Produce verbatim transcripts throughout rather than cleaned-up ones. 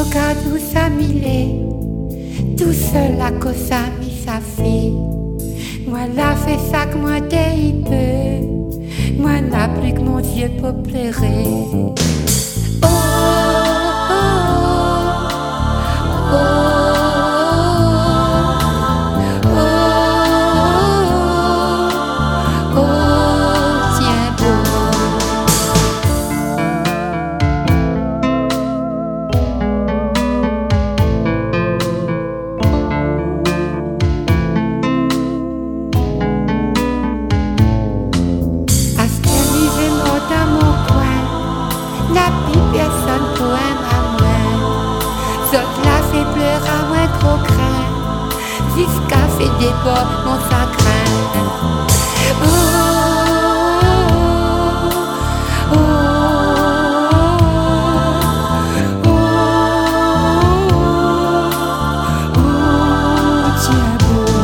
Regardou sa milé, tout seul à cause sa mi sa fille. Moi la fait ça que moi t'es peu. Moi n'a plus que mon Dieu pour pleurer. Oh, oh, oh, oh. Jusqu'à fait des bords mon sacrin. Oh, oh, oh, oh, oh, tiens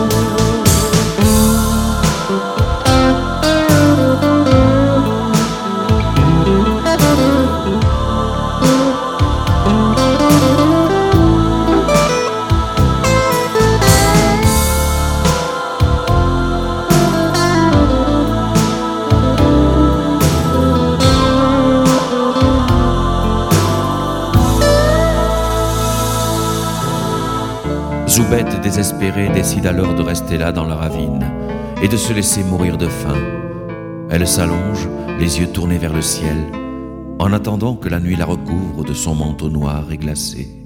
Zoubette, désespérée, décide alors de rester là dans la ravine et de se laisser mourir de faim. Elle s'allonge, les yeux tournés vers le ciel, en attendant que la nuit la recouvre de son manteau noir et glacé.